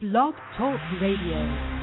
Blog Talk Radio.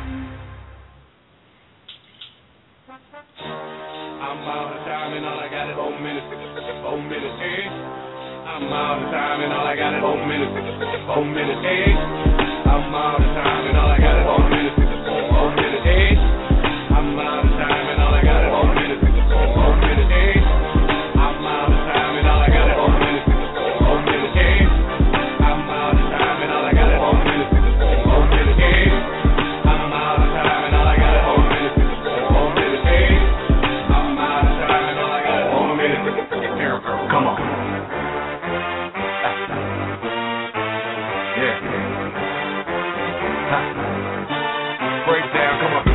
I'm out of time and all I got is 4 minutes. 4 minutes, eh? I'm out of time and all I got is 4 minutes. 4 minutes, eh? I'm out of time and all I got is 4 minutes. 4 minutes, eh? I'm out of time and all I got is 4 minutes. 4 minutes, eh? I'm out of time and all I got is 4 minutes. 4 minutes, eh? I'm out of time and all I got is 4 minutes. 4 minutes, eh? I'm out of time and all I got is 4 minutes. 4 minutes, eh? I'm out of time and all I got is 4 minutes. Come on. Yeah. Breakdown, come on.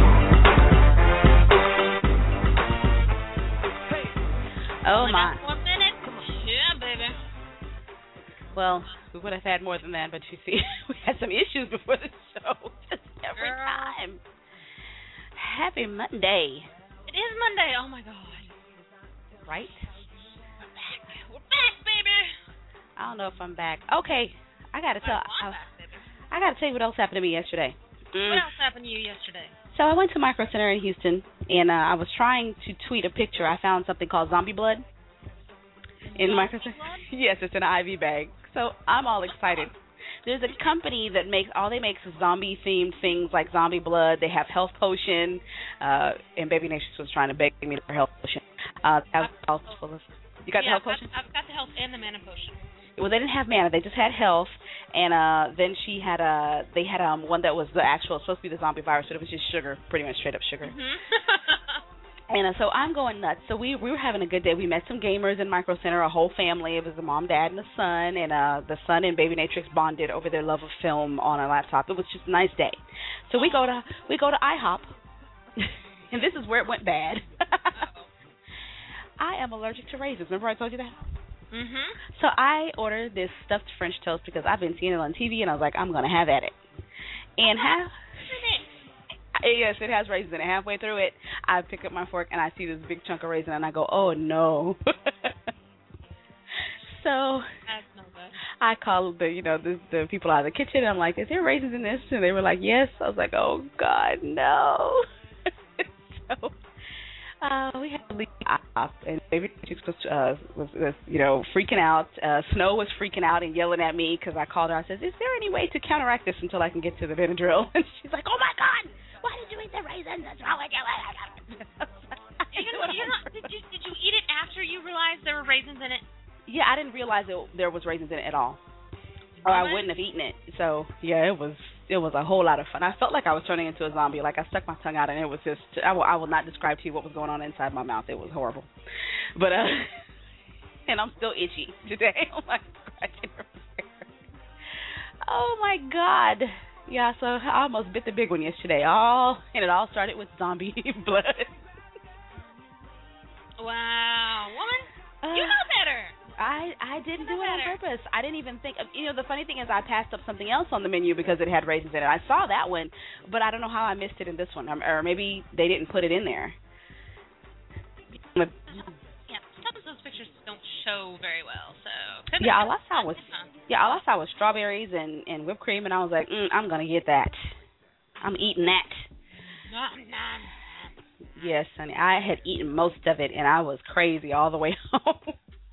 Oh my. 4 minutes? Yeah, baby. Well, we would have had more than that, but you see, we had some issues before the show. Just every time. Happy Monday. It is Monday. Oh my God. Right? We're back. We're back, baby. I don't know if I'm back. Okay, I gotta tell. I'm back, baby. I gotta tell you what else happened to me yesterday. What else happened to you yesterday? So I went to Micro Center in Houston, and I was trying to tweet a picture. I found something called zombie blood in Micro Center. Yes, it's in an IV bag. So I'm all excited. There's a company that makes zombie themed things like zombie blood. They have health potion, and Baby Nation was trying to beg me for health potion. You got the health potion? I've got the health and the mana potion. Well, they didn't have mana. They just had health, and then they had one that was the actual, supposed to be the zombie virus, but it was just sugar, pretty much straight up sugar. Mm-hmm. And so I'm going nuts. So we were having a good day. We met some gamers in Micro Center, a whole family. It was the mom, dad, and the son, and the son and Baby Natrix bonded over their love of film on a laptop. It was just a nice day. So we go to IHOP, and this is where it went bad. I am allergic to raisins. Remember I told you that? Mm-hmm. So I ordered this stuffed French toast because I've been seeing it on TV, and I was like, I'm going to have at it. And yes, it has raisins in it. Halfway through it, I pick up my fork, and I see this big chunk of raisin, and I go, oh, no. So That's no good. I called the people out of the kitchen, and I'm like, is there raisins in this? And they were like, yes. I was like, oh, God, no. So we had to leave off, and Baby was freaking out. Snow was freaking out and yelling at me because I called her. I said, is there any way to counteract this until I can get to the Benadryl? And she's like, oh, my God, why did you eat the raisins? What's wrong with you? Did you eat it after you realized there were raisins in it? Yeah, I didn't realize there was raisins in it at all, or I wouldn't have eaten it. So, yeah, it was a whole lot of fun. I felt like I was turning into a zombie. Like, I stuck my tongue out, and it was just, I will not describe to you what was going on inside my mouth. It was horrible. But, and I'm still itchy today. Oh, my God. Oh, my God. Yeah, so I almost bit the big one yesterday. And it all started with zombie blood. Wow. Woman, you know better. I didn't do it on purpose. I didn't even think of, the funny thing is I passed up something else on the menu because it had raisins in it. I saw that one, but I don't know how I missed it in this one. Or maybe they didn't put it in there. Yeah, sometimes those pictures don't show very well, so. Yeah, all I saw was strawberries and whipped cream, and I was like, I'm going to get that. I'm eating that. Yes, honey, I had eaten most of it, and I was crazy all the way home.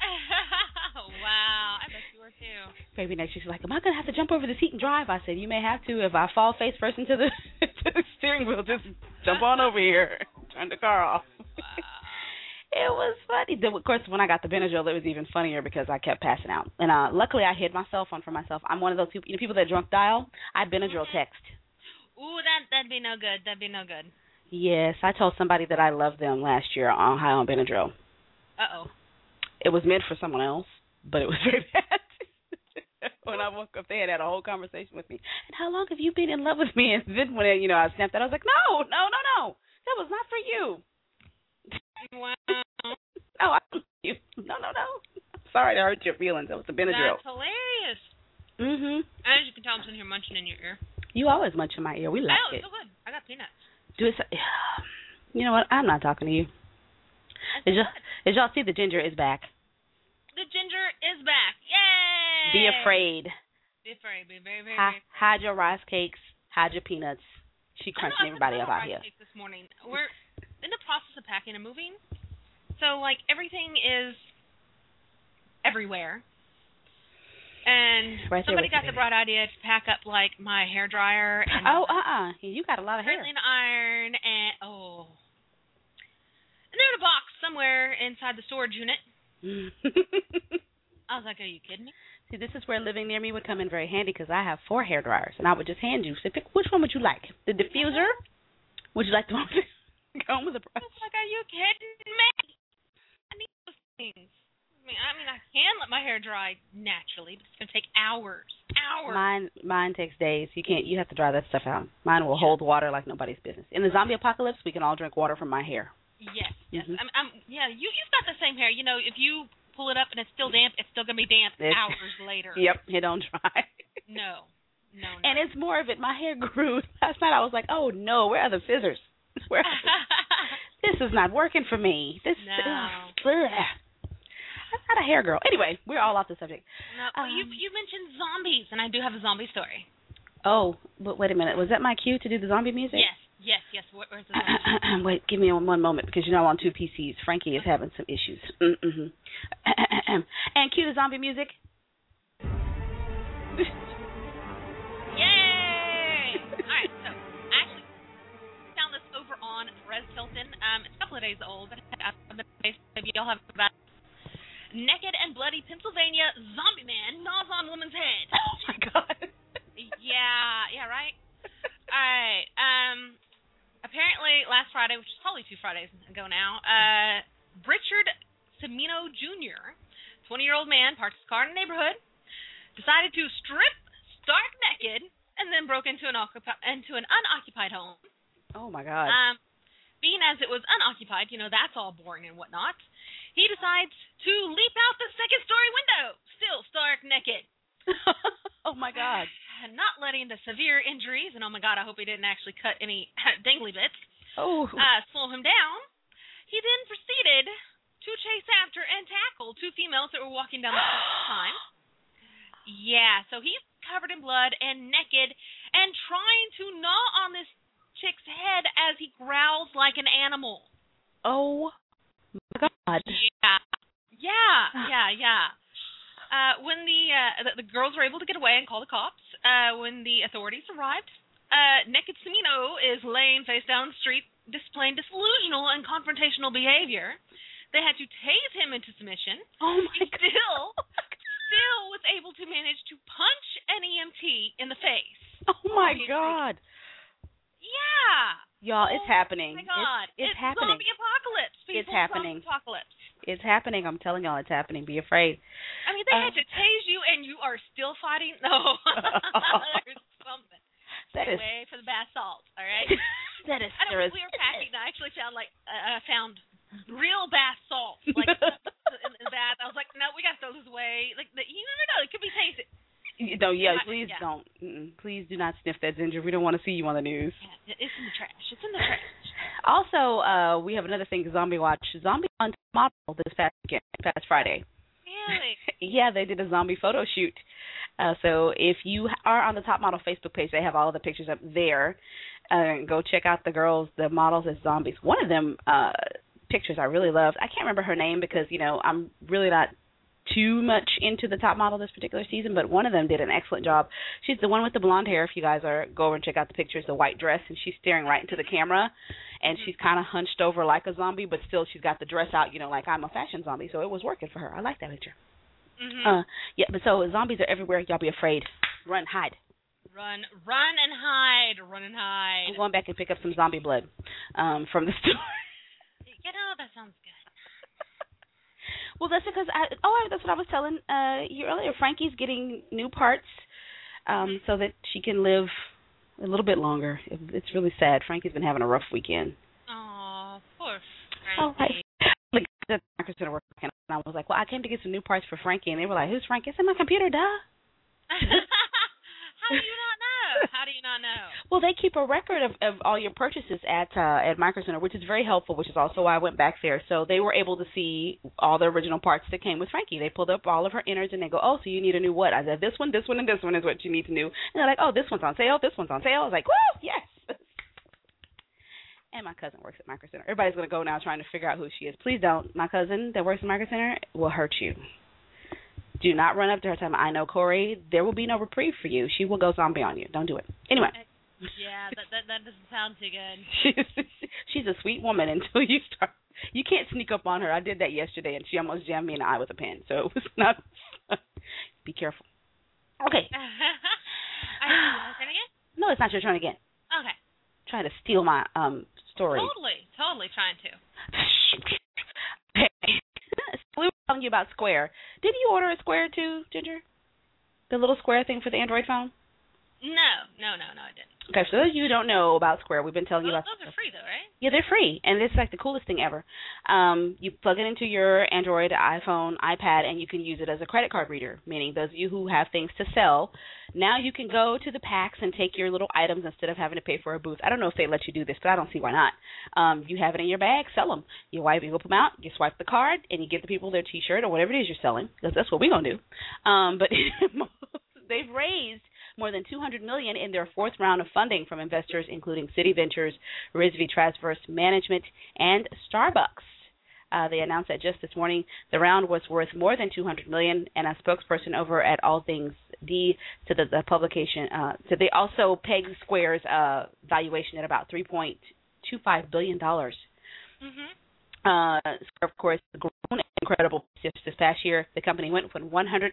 Wow, I bet you were too. Baby next, she's like, am I going to have to jump over the seat and drive? I said, you may have to. If I fall face first into the steering wheel, just jump on over here. Turn the car off. It was funny. Of course, when I got the Benadryl, it was even funnier because I kept passing out. And luckily, I hid my cell phone for myself. I'm one of those people, people that drunk dial. I Benadryl text. Ooh, that'd be no good. That'd be no good. Yes, I told somebody that I loved them last year on high on Benadryl. Uh-oh. It was meant for someone else, but it was very bad. When I woke up, they had a whole conversation with me. And how long have you been in love with me? And then when I snapped out, I was like, no. That was not for you. Wow. No, I don't love you. No. Sorry to hurt your feelings. That was the Benadryl. That's hilarious. Mm-hmm. As you can tell, I'm sitting here munching in your ear. You always munch in my ear. We like it. It's so good. I got peanuts. You know what? I'm not talking to you. Did y'all see the ginger is back? The ginger is back. Yay! Be afraid. Be afraid. Be very, very, Hide your rice cakes. Hide your peanuts. She crunching everybody up out here. This morning. We're in the process of packing and moving. So, like, everything is everywhere. And somebody got the bright idea to pack up, like, my hair dryer. And you got a lot of hair. An iron and, and they're in a box somewhere inside the storage unit. I was like, are you kidding me? See, this is where living near me would come in very handy because I have 4 hair dryers, and I would just hand you. Say, pick which one would you like? The diffuser? Would you like the one going with the brush? I was like, are you kidding me? I need those things. I mean, I can let my hair dry naturally, but it's going to take hours. Mine takes days. You have to dry that stuff out. Mine will hold water like nobody's business. In the zombie apocalypse, we can all drink water from my hair. Yes. Mm-hmm. You've got the same hair. You know, if you pull it up and it's still damp, it's still going to be damp hours later. Yep, it don't dry. No. And it's more of it. My hair grew. Last night I was like, oh, no, where are the scissors? This is not working for me. I'm not a hair girl. Anyway, we're all off the subject. No, you mentioned zombies, and I do have a zombie story. Oh, but wait a minute. Was that my cue to do the zombie music? Yes. Where's the zombie? Wait, give me one moment, because you know I'm on 2 PCs. Frankie is having some issues. And cue the zombie music. Yay! All right, so I actually found this over on Perez Hilton. It's a couple of days old, but maybe y'all have about naked and bloody Pennsylvania zombie man gnaws on woman's head. Oh my God. Yeah, right? All right. Apparently last Friday, which is probably 2 Fridays ago now, Richard Cimino Jr., 20-year-old man, parked his car in a neighborhood, decided to strip stark naked, and then broke into an unoccupied home. Oh my God. Being as it was unoccupied, that's all boring and whatnot, he decides to leap out the second-story window, still stark naked. Oh, my God. Not letting the severe injuries, and oh, my God, I hope he didn't actually cut any dangly bits, slow him down. He then proceeded to chase after and tackle 2 females that were walking down the street at the time. Yeah, so he's covered in blood and naked and trying to gnaw on this chick's head as he growls like an animal. Oh, my God. Yeah. When the girls were able to get away and call the cops, when the authorities arrived, naked Cimino is laying face down the street, displaying delusional and confrontational behavior. They had to tase him into submission. Oh my God. Still was able to manage to punch an EMT in the face. Oh my God. Yeah. Y'all, it's happening. Oh my God. It's happening. Zombie apocalypse. It's happening. Zombie apocalypse. It's happening. I'm telling y'all, it's happening. Be afraid. I mean, they had to tase you, and you are still fighting? No. There's something. Stay away from the bath salts, all right? That is we were packing. I actually found, I found real bath salts, in the bath. I was like, no, we got to throw this away. You never know. It could be tasted. No, please don't. Please do not sniff that ginger. We don't want to see you on the news. Yeah, it's in the trash. It's in the trash. Also, we have another thing, Zombie Watch. Zombie on Model this past Friday. Really? Yeah, they did a zombie photo shoot. So if you are on the Top Model Facebook page, they have all of the pictures up there. Go check out the girls, the models as zombies. One of them pictures I really loved. I can't remember her name because, I'm really not too much into the Top Model this particular season, but one of them did an excellent job. She's the one with the blonde hair. If you guys go over and check out the pictures, the white dress, and she's staring right into the camera, and she's kind of hunched over like a zombie, but still she's got the dress out, like I'm a fashion zombie, so it was working for her. I like that picture. Yeah, but so zombies are everywhere. Y'all be afraid. Run, hide. Run and hide. Run and hide. I'm going back and pick up some zombie blood from the store. That sounds good. Well, that's because that's what I was telling you earlier. Frankie's getting new parts so that she can live a little bit longer. It's really sad. Frankie's been having a rough weekend. Oh, poor Frankie. The doctor's going to work, and I was like, well, I came to get some new parts for Frankie, and they were like, who's Frankie? It's in my computer, duh. How do you not know? not know? Well, they keep a record of all your purchases at Micro Center, which is very helpful, which is also why I went back there. So they were able to see all the original parts that came with Frankie. They pulled up all of her innards, and they go, oh, so you need a new what? I said, this one, and this one is what you need to know. And they're like, oh, this one's on sale, this one's on sale. I was like, woo, yes. And my cousin works at Micro Center. Everybody's going to go now trying to figure out who she is. Please don't. My cousin that works at Micro Center will hurt you. Do not run up to her and tell I know Corey. There will be no reprieve for you. She will go zombie on you. Don't do it. Anyway. Yeah, that doesn't sound too good. She's a sweet woman until you start. You can't sneak up on her. I did that yesterday, and she almost jammed me in the eye with a pen. So it was not. Be careful. Okay. Are you turn again? No, it's not your turn again. Okay. Trying to steal my story. Totally trying to. We were telling you about Square. Didn't you order a Square too, Ginger? The little Square thing for the Android phone? No, I didn't. Okay, so those of you who don't know about Square, we've been telling you about. Those are free though, right? Yeah, they're free, and it's like the coolest thing ever. You plug it into your Android, iPhone, iPad, and you can use it as a credit card reader, meaning those of you who have things to sell, now you can go to the packs and take your little items instead of having to pay for a booth. I don't know if they let you do this, but I don't see why not. You have it in your bag, sell them. You whip them out, you swipe the card, and you give the people their T-shirt or whatever it is you're selling, because that's what we're going to do. But they've raised more than $200 million in their fourth round of funding from investors including Citi Ventures, Rizvi Transverse Management, and Starbucks. They announced that just this morning the round was worth more than $200 million, and a spokesperson over at All Things D said that the publication said they also pegged Square's valuation at about $3.25 billion. Square, of course, grown incredible this past year. The company went from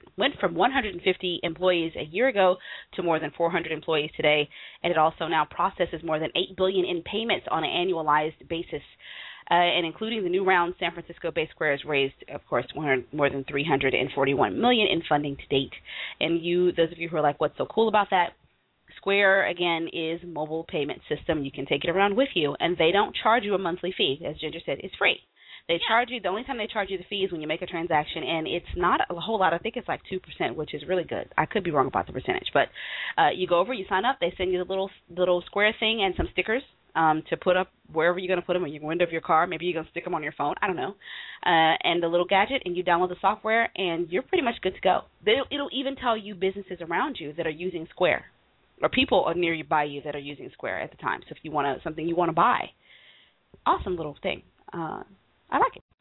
150 employees a year ago to more than 400 employees today, and it also now processes more than $8 billion in payments on an annualized basis. And including the new round, San Francisco-based Square has raised, of course, more than $341 million in funding to date. And those of you who are like, what's so cool about that? Square, again, is a mobile payment system. You can take it around with you, and they don't charge you a monthly fee. As Ginger said, it's free. They charge you, the only time they charge you the fee is when you make a transaction, and it's not a whole lot. I think it's like 2%, which is really good. I could be wrong about the percentage, but you go over, you sign up, they send you the little Square thing and some stickers to put up wherever you're going to put them, in your window of your car. Maybe you're going to stick them on your phone. I don't know. And the little gadget, and you download the software, and you're pretty much good to go. It'll even tell you businesses around you that are using Square, or people are nearby you that are using Square at the time. So if you want something you want to buy, awesome little thing. I like it.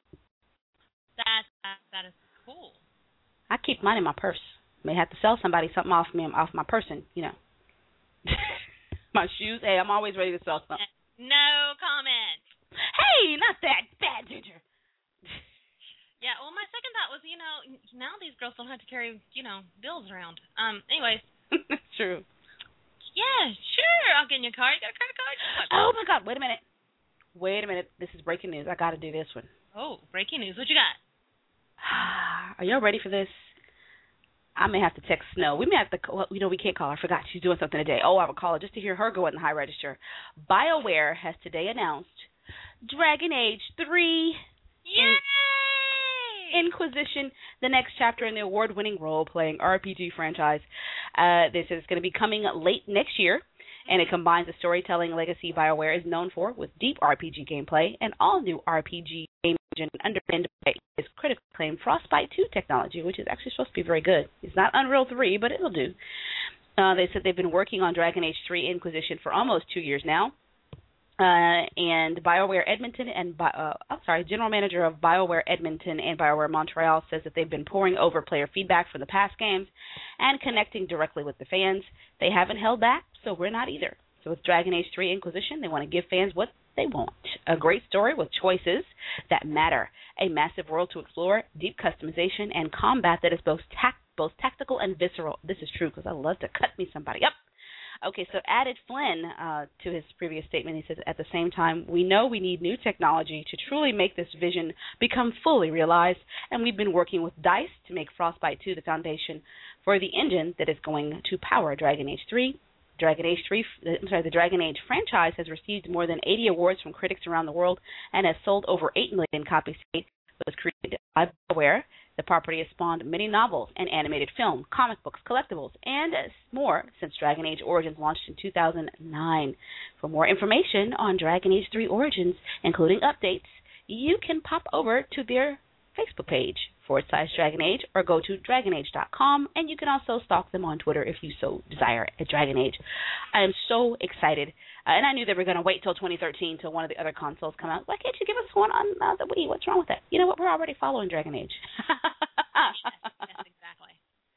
That is cool. I keep mine in my purse. May have to sell somebody something off my person, you know. My shoes. Hey, I'm always ready to sell something. No comment. Hey, not that bad, Ginger. Yeah, well, my second thought was, now these girls don't have to carry, bills around. Anyways. That's true. Yeah, sure. I'll get in your car. You got a credit card? Oh, my God. Wait a minute. This is breaking news. I got to do this one. Oh, breaking news. What you got? Are y'all ready for this? I may have to text Snow. We may have to, we can't call her. I forgot she's doing something today. Oh, I would call her just to hear her go in the high register. BioWare has today announced Dragon Age 3 Inquisition, the next chapter in the award-winning role-playing RPG franchise. They said it's going to be coming late next year, and it combines the storytelling legacy BioWare is known for with deep RPG gameplay and all-new RPG game engine underpinned by its critically acclaimed Frostbite 2 technology, which is actually supposed to be very good. It's not Unreal 3, but it'll do. They said they've been working on Dragon Age 3 Inquisition for almost 2 years now. And BioWare Edmonton General Manager of BioWare Edmonton and BioWare Montreal says that they've been poring over player feedback from the past games and connecting directly with the fans. They haven't held back, so we're not either. So with Dragon Age 3 Inquisition, they want to give fans what they want. A great story with choices that matter, a massive world to explore, deep customization, and combat that is both tactical and visceral. This is true because I love to cut me somebody up. Okay, so added Flynn to his previous statement. He says, at the same time, we know we need new technology to truly make this vision become fully realized, and we've been working with DICE to make Frostbite 2 the foundation for the engine that is going to power Dragon Age 3. The Dragon Age franchise has received more than 80 awards from critics around the world and has sold over 8 million copies. It was created by BioWare, The property has spawned many novels, an animated film, comic books, collectibles, and more since Dragon Age Origins launched in 2009. For more information on Dragon Age 3 Origins, including updates, you can pop over to their Facebook page, /Dragon Age, or go to dragonage.com, and you can also stalk them on Twitter if you so desire at Dragon Age. I am so excited, and I knew they were going to wait till 2013 till one of the other consoles come out. Why can't you give us one on the Wii? What's wrong with that? You know what? We're already following Dragon Age. Yes, exactly.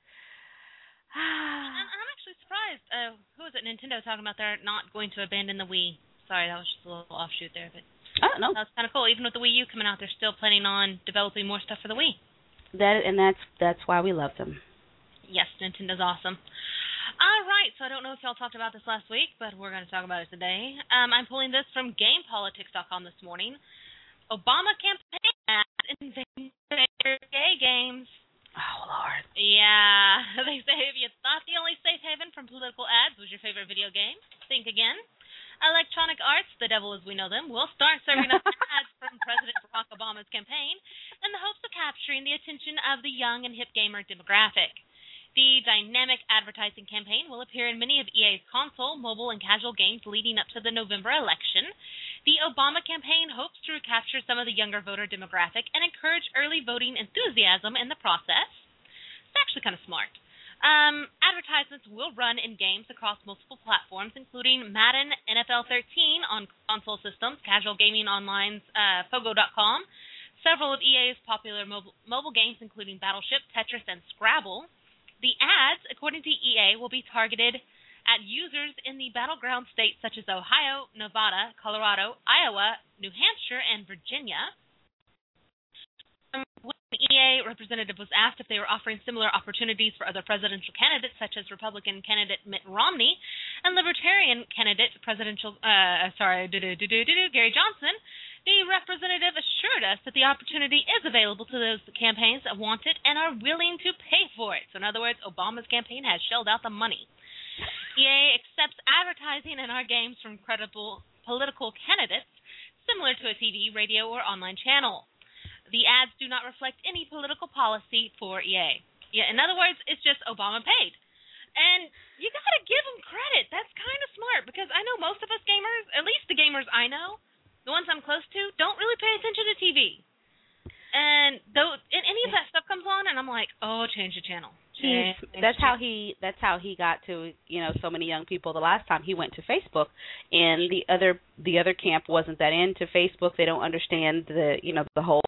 I'm actually surprised. Who was it? Nintendo talking about they're not going to abandon the Wii. Sorry, that was just a little offshoot there, but I don't know. That's kind of cool. Even with the Wii U coming out, they're still planning on developing more stuff for the Wii. That's why we love them. Yes, Nintendo's awesome. All right, so I don't know if y'all talked about this last week, but we're going to talk about it today. I'm pulling this from GamePolitics.com this morning. Obama campaign ads invading gay games. Oh, Lord. Yeah, they say if you thought the only safe haven from political ads was your favorite video game, think again. Electronic Arts, the devil as we know them, will start serving up ads from President Barack Obama's campaign in the hopes of capturing the attention of the young and hip gamer demographic. The dynamic advertising campaign will appear in many of EA's console, mobile, and casual games leading up to the November election. The Obama campaign hopes to recapture some of the younger voter demographic and encourage early voting enthusiasm in the process. It's actually kind of smart. Advertisements will run in games across multiple platforms, including Madden, NFL 13 on console systems, Casual Gaming Online's Pogo.com, several of EA's popular mobile games, including Battleship, Tetris, and Scrabble. The ads, according to EA, will be targeted at users in the battleground states such as Ohio, Nevada, Colorado, Iowa, New Hampshire, and Virginia. When the EA representative was asked if they were offering similar opportunities for other presidential candidates, such as Republican candidate Mitt Romney and Libertarian candidate Gary Johnson, the representative assured us that the opportunity is available to those campaigns that want it and are willing to pay for it. So in other words, Obama's campaign has shelled out the money. EA accepts advertising in our games from credible political candidates, similar to a TV, radio, or online channel. The ads do not reflect any political policy for EA. Yeah, in other words, it's just Obama paid. And you got to give them credit. That's kind of smart because I know most of us gamers, at least the gamers I know, the ones I'm close to, don't really pay attention to TV. And any of that stuff comes on, and I'm like, oh, change the channel. That's how he got to so many young people. The last time he went to Facebook, and the other camp wasn't that into Facebook. They don't understand the whole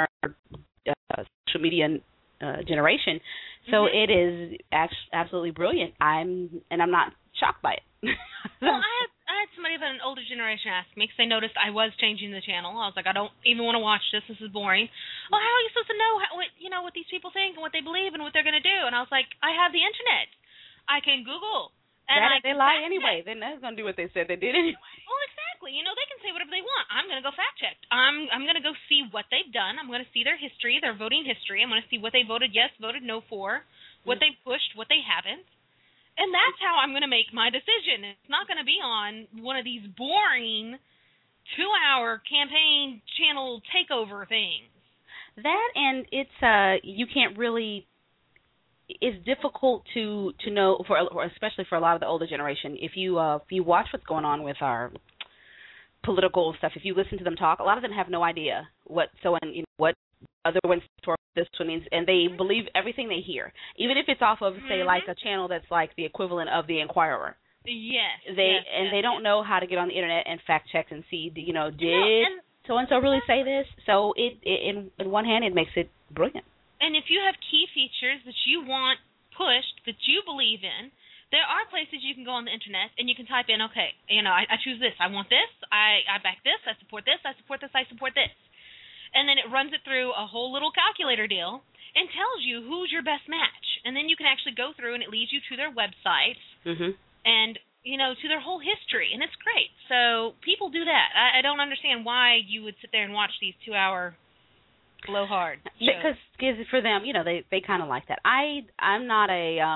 social media generation. So it is absolutely brilliant. I'm not shocked by it. Well, I had somebody of an older generation ask me because they noticed I was changing the channel. I was like, I don't even want to watch this. This is boring. Well, how are you supposed to know what these people think and what they believe and what they're going to do? And I was like, I have the internet. I can Google. And they lie anyway. They're not going to do what they said they did anyway. Well, exactly. They can say whatever they want. I'm going to go fact check. I'm going to go see what they've done. I'm going to see their history, their voting history. I'm going to see what they voted yes, voted no for, what they pushed, what they haven't. And that's how I'm going to make my decision. It's not going to be on one of these boring 2-hour campaign channel takeover things. That, and it's you can't really. It's difficult to know especially for a lot of the older generation. If you watch what's going on with our political stuff, if you listen to them talk, a lot of them have no idea what other ones or this one means, and they believe everything they hear, even if it's off of say like a channel that's like the equivalent of the Inquirer. Yes. They don't know how to get on the internet and fact check and see did so and so really say this. So it in one hand it makes it brilliant. And if you have key features that you want pushed that you believe in, there are places you can go on the internet and you can type in, okay, I choose this, I want this, I back this, I support this, I support this, I support this. And then it runs it through a whole little calculator deal and tells you who's your best match. And then you can actually go through and it leads you to their websites and, to their whole history. And it's great. So people do that. I don't understand why you would sit there and watch these 2-hour blowhard shows. Because for them, they kind of like that. I'm not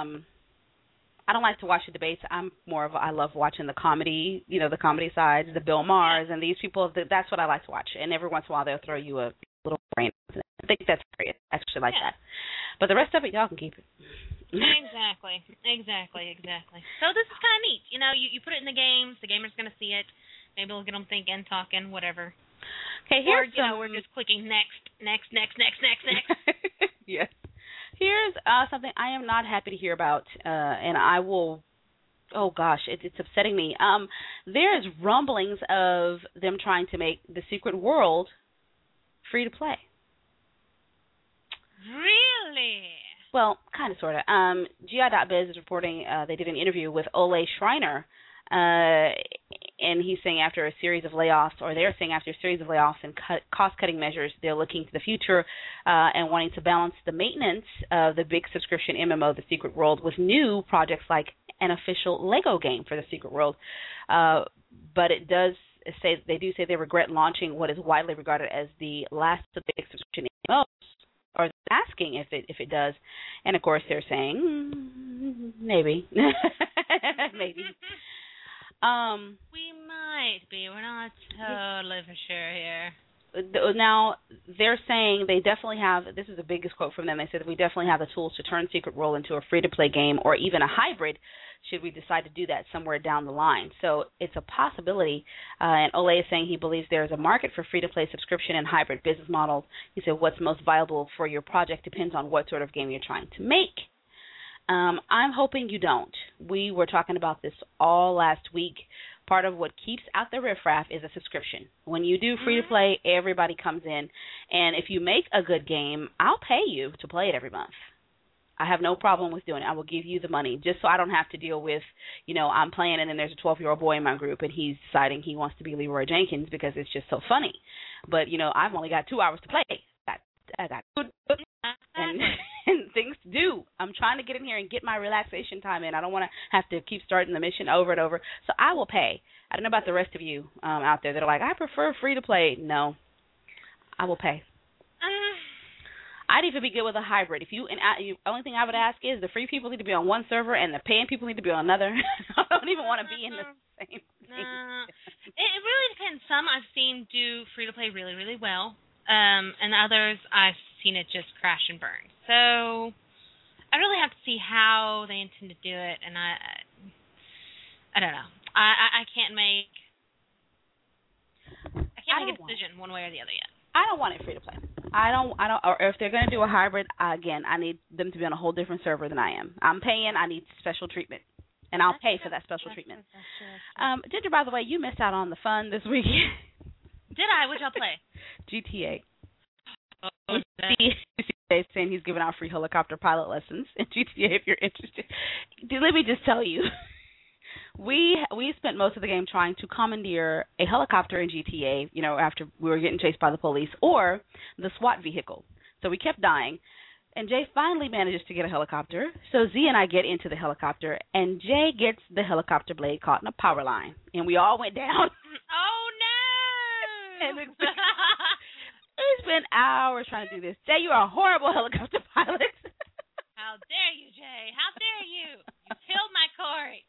I don't like to watch the debates. I'm more of I love watching the comedy, the comedy sides, the Bill Maher's and these people. That's what I like to watch. And every once in a while they'll throw you a little brain. think that's great. I actually like that. But the rest of it, y'all can keep it. Exactly. So this is kind of neat. You know, you put it in the games, the gamer's going to see it. Maybe we'll get them thinking, talking, whatever. Okay, here's we're just clicking next. Yes. Here's something I am not happy to hear about, and I will. Oh gosh, it's upsetting me. There's rumblings of them trying to make the Secret World free to play. Really? Well, kind of, sort of. GI.biz is reporting they did an interview with Ole Schreiner, and he's saying after a series of layoffs, or they're saying after a series of layoffs and cost-cutting measures, they're looking to the future and wanting to balance the maintenance of the big subscription MMO, The Secret World, with new projects like an official Lego game for The Secret World. But it does say they regret launching what is widely regarded as the last of the big subscription MMOs, or asking if it does. And of course they're saying maybe. Maybe. We might be. We're not totally for sure here. Now, they're saying they definitely have, this is the biggest quote from them, they said that we definitely have the tools to turn Secret World into a free-to-play game or even a hybrid should we decide to do that somewhere down the line. So it's a possibility, and Ole is saying he believes there is a market for free-to-play subscription and hybrid business models. He said what's most viable for your project depends on what sort of game you're trying to make. I'm hoping you don't. We were talking about this all last week. Part of what keeps out the riffraff is a subscription. When you do free-to-play, everybody comes in, and if you make a good game, I'll pay you to play it every month. I have no problem with doing it. I will give you the money just so I don't have to deal with, I'm playing and then there's a 12-year-old boy in my group and he's deciding he wants to be Leroy Jenkins because it's just so funny. But, I've only got 2 hours to play. I got food and things to do. I'm trying to get in here and get my relaxation time in. I don't want to have to keep starting the mission over and over. So I will pay. I don't know about the rest of you out there that are like, I prefer free to play. No, I will pay. I'd even be good with a hybrid. The only thing I would ask is the free people need to be on one server and the paying people need to be on another. I don't even want to be in the same thing. It really depends. Some I've seen do free to play really, really well. And others I've seen it just crash and burn. So I really have to see how they intend to do it, and I don't know. I can't make a decision one way or the other yet. I don't want it free to play. I don't. Or if they're going to do a hybrid, again, I need them to be on a whole different server than I am. I'm paying. I need special treatment, and I'll pay for that special treatment. Ginger, by the way, you missed out on the fun this week. Did I? What'd y'all play? GTA. Oh, Steve saying he's giving out free helicopter pilot lessons in GTA if you're interested. Let me just tell you, we spent most of the game trying to commandeer a helicopter in GTA, after we were getting chased by the police, or the SWAT vehicle. So we kept dying. And Jay finally manages to get a helicopter. So Z and I get into the helicopter, and Jay gets the helicopter blade caught in a power line. And we all went down. Oh, no! And it's been hours trying to do this. Jay, you are a horrible helicopter pilot. How dare you, Jay? How dare you? You killed my Corey.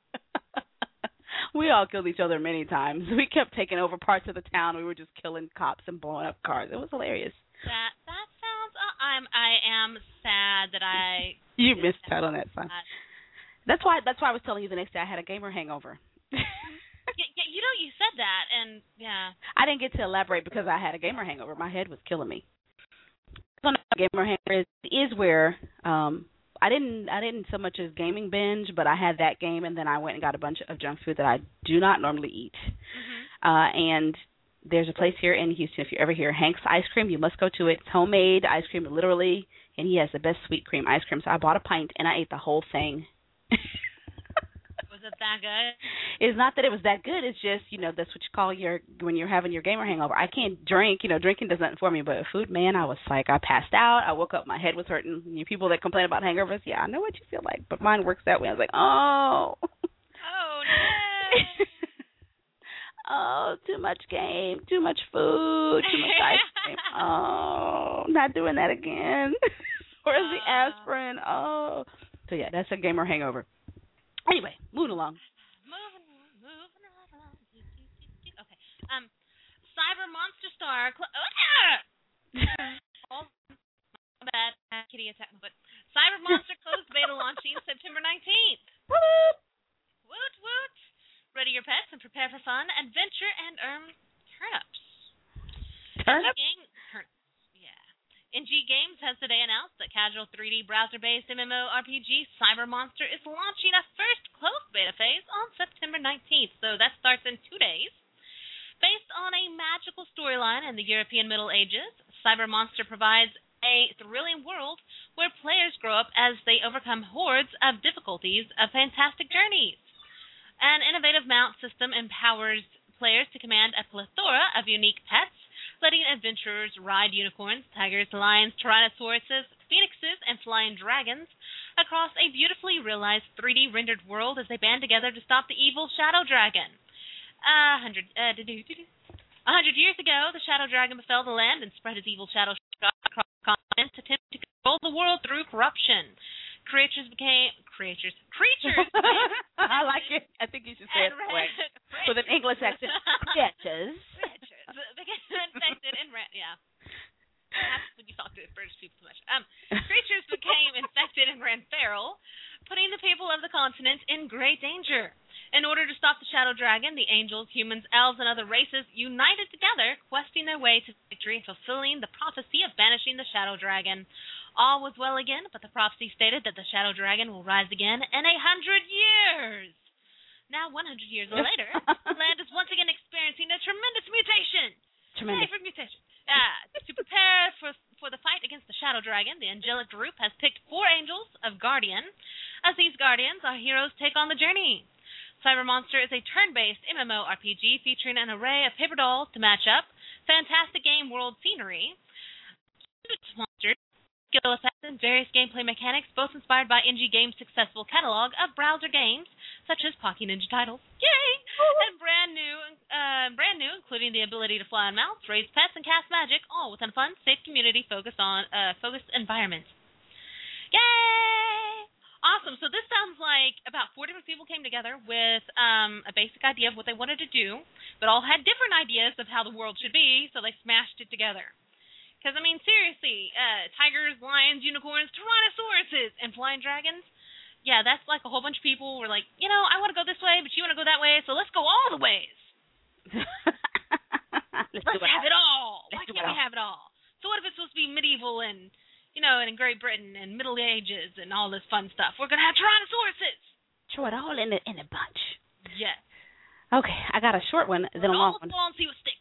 We all killed each other many times. We kept taking over parts of the town. We were just killing cops and blowing up cars. It was hilarious. That sounds. I am sad that I. You missed out on that fun. That's why I was telling you the next day I had a gamer hangover. You said that, and yeah. I didn't get to elaborate because I had a gamer hangover. My head was killing me. So gamer hangover is where I didn't so much as gaming binge, but I had that game, and then I went and got a bunch of junk food that I do not normally eat. Mm-hmm. And there's a place here in Houston, if you're ever here, Hank's Ice Cream. You must go to it. It's homemade ice cream, literally, and he has the best sweet cream ice cream. So I bought a pint, and I ate the whole thing. Was it that good? It's not that it was that good. It's just, that's what you call when you're having your gamer hangover. I can't drink. Drinking does nothing for me. But food, man, I was like, I passed out. I woke up, my head was hurting. People that complain about hangovers, yeah, I know what you feel like. But mine works that way. I was like, oh. Oh, no. Oh, too much game, too much food, too much ice cream. Oh, not doing that again. Where's the aspirin? Oh. So, yeah, that's a gamer hangover. Anyway, moving along. Moving right along. Okay. Cyber Monster Star. kitty attacked my foot. Cyber Monster closed beta launching September 19th. Woot woot. Ready your pets and prepare for fun, adventure, and earn turnips. Turnips? Yeah. NG Games has today announced that casual 3D browser-based MMORPG Cyber Monster is launching a first closed beta phase on September 19th, so that starts in 2 days. Based on a magical storyline in the European Middle Ages, Cyber Monster provides a thrilling world where players grow up as they overcome hordes of difficulties of fantastic journeys. An innovative mount system empowers players to command a plethora of unique pets, letting adventurers ride unicorns, tigers, lions, tyrannosauruses, phoenixes, and flying dragons across a beautifully realized 3D rendered world as they band together to stop the evil Shadow Dragon. 100 years ago, the Shadow Dragon befell the land and spread his evil shadow across the continent, attempting to control the world through corruption. Creatures became. I like it. I think you should say it that way. With an English accent. Creatures. Became infected and ran. Yeah. That's when you talk to British people too much. Creatures became infected and ran feral, putting the people of the continent in great danger. In order to stop the Shadow Dragon, the angels, humans, elves, and other races united together, questing their way to victory and fulfilling the prophecy of banishing the Shadow Dragon. All was well again, but the prophecy stated that the Shadow Dragon will rise again in 100 years. Now, 100 years later, the land is once again experiencing a tremendous mutation. Tremendous. Yay for mutation. To prepare for the fight against the Shadow Dragon, the angelic group has picked 4 angels of Guardian. As these Guardians, our heroes take on the journey. Cyber Monster is a turn-based MMORPG featuring an array of paper dolls to match up, fantastic game world scenery, monsters, skill effects, and various gameplay mechanics, both inspired by NG Games' successful catalog of browser games, such as Pocky Ninja titles, yay, and brand new, including the ability to fly on mounts, raise pets, and cast magic, all within a fun, safe community focused environment. Yay! Awesome. So this sounds like about 4 different people came together with a basic idea of what they wanted to do, but all had different ideas of how the world should be, so they smashed it together. Because, I mean, seriously, tigers, lions, unicorns, tyrannosauruses, and flying dragons, yeah, that's like a whole bunch of people were like, I want to go this way, but you want to go that way, so let's go all the ways. Let's have it all. Why can't we have it all? So what if it's supposed to be medieval and, and in Great Britain and Middle Ages and all this fun stuff? We're going to have tyrannosauruses. Throw it all in a bunch. Yes. Okay, I got a short one, then a long one. All and see what sticks.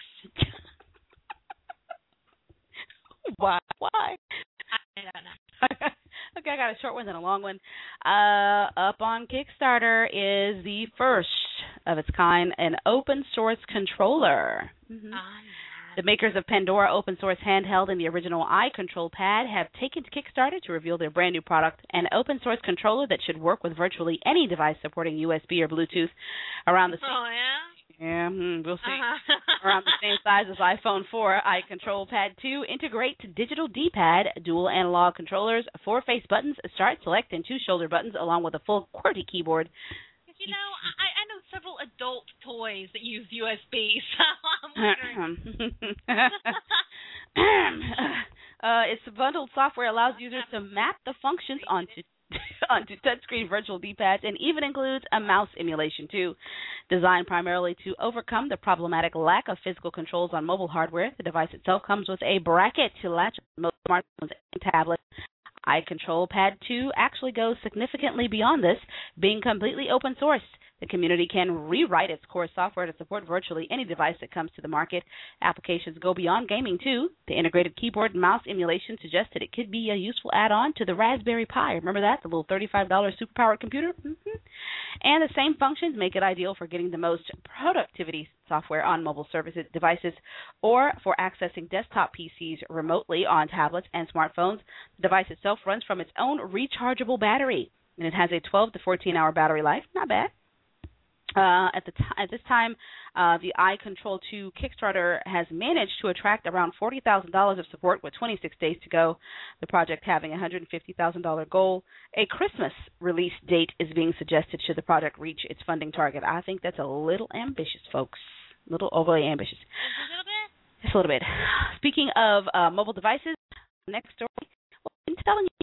Why? I don't know. Okay, I got a short one, then a long one. Up on Kickstarter is the first of its kind, an open source controller. Mm-hmm. The makers of Pandora open source handheld and the original iControl pad have taken to Kickstarter to reveal their brand new product, an open source controller that should work with virtually any device supporting USB or Bluetooth around the Oh, yeah? Yeah, we'll see. Around the same size as iPhone 4, iControl Pad 2 integrates digital D-pad, dual analog controllers, 4 face buttons, start, select, and 2 shoulder buttons, along with a full QWERTY keyboard. I know several adult toys that use USB, so I'm wondering. Its bundled software allows users to map the functions onto touchscreen virtual D-pads and even includes a mouse emulation too. Designed primarily to overcome the problematic lack of physical controls on mobile hardware, the device itself comes with a bracket to latch most smartphones and tablets. iControl Pad 2 actually goes significantly beyond this, being completely open source. The community can rewrite its core software to support virtually any device that comes to the market. Applications go beyond gaming, too. The integrated keyboard and mouse emulation suggests that it could be a useful add-on to the Raspberry Pi. Remember that? The little $35 superpowered computer? Mm-hmm. And the same functions make it ideal for getting the most productivity software on mobile devices or for accessing desktop PCs remotely on tablets and smartphones. The device itself runs from its own rechargeable battery, and it has a 12 to 14-hour battery life. Not bad. At this time, the iControl 2 Kickstarter has managed to attract around $40,000 of support with 26 days to go, the project having a $150,000 goal. A Christmas release date is being suggested should the project reach its funding target. I think that's a little ambitious, folks. A little overly ambitious. A little bit? Just a little bit. Speaking of mobile devices, next story, well, I'm telling you,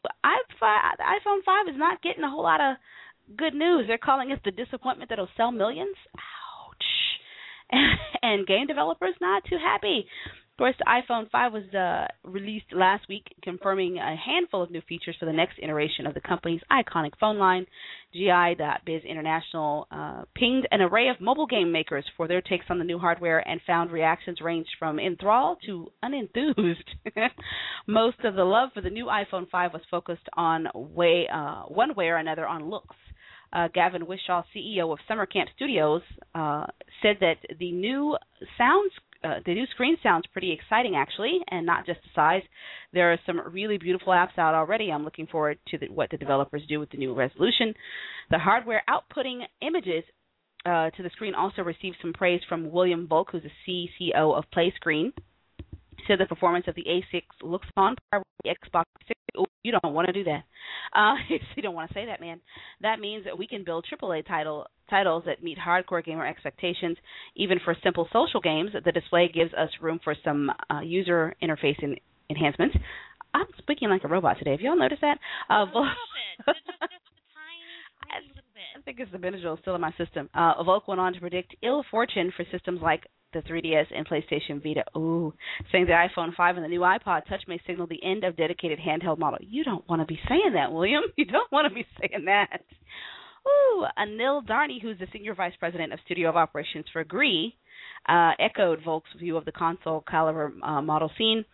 the iPhone 5 is not getting a whole lot of good news. They're calling it the disappointment that'll sell millions. Ouch. And game developers not too happy. Of course, the iPhone 5 was released last week, confirming a handful of new features for the next iteration of the company's iconic phone line. GI.biz International pinged an array of mobile game makers for their takes on the new hardware and found reactions ranged from enthralled to unenthused. Most of the love for the new iPhone 5 was focused on one way or another on looks. Gavin Wishaw, CEO of Summer Camp Studios, said that the new screen sounds pretty exciting, actually, and not just the size. There are some really beautiful apps out already. I'm looking forward to what the developers do with the new resolution. The hardware outputting images to the screen also received some praise from William Volk, who's the CCO of PlayScreen. He said the performance of the A6 looks on par with the Xbox 6. Ooh, you don't want to do that. You don't want to say that, man. That means that we can build AAA titles that meet hardcore gamer expectations. Even for simple social games, the display gives us room for some user interface enhancements. I'm speaking like a robot today. Have y'all noticed that? A little bit. Just a tiny little bit. I think it's the Benadryl still in my system. Volk went on to predict ill fortune for systems like the 3DS and PlayStation Vita. Ooh, saying the iPhone 5 and the new iPod Touch may signal the end of dedicated handheld model. You don't want to be saying that, William. You don't want to be saying that. Ooh, Anil Darni, who's the Senior Vice President of Studio of Operations for Gree, echoed Volk's view of the console caliber model scene.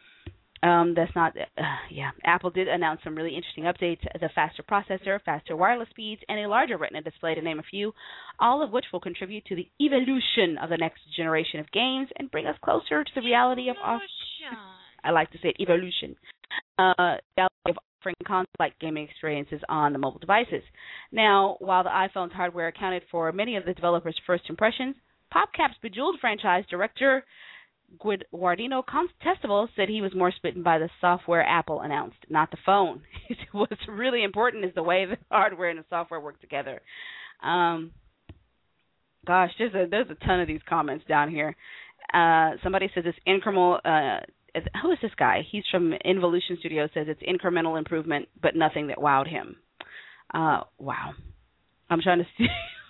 Apple did announce some really interesting updates, the faster processor, faster wireless speeds, and a larger Retina display, to name a few, all of which will contribate to the evolution of the next generation of games and bring us closer to the reality of I like to say it, evolution. Of offering console-like gaming experiences on the mobile devices. Now, while the iPhone's hardware accounted for many of the developers' first impressions, PopCap's Bejeweled franchise director Guardino Contestable said he was more smitten by the software Apple announced, not the phone. What's really important is the way the hardware and the software work together. Gosh, there's a ton of these comments down here. Somebody says it's incremental. Who is this guy? He's from Involution Studios. Says it's incremental improvement, but nothing that wowed him. Wow. I'm trying to see.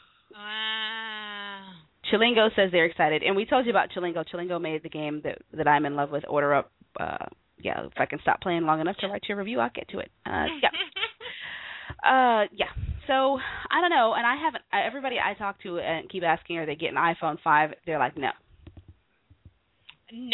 Wow. Chilingo says they're excited, and we told you about Chilingo. Chilingo made the game that I'm in love with, Order Up. If I can stop playing long enough to write your review, I'll get to it. So I don't know, and I haven't. Everybody I talk to and keep asking, are they getting iPhone 5? They're like, no. No.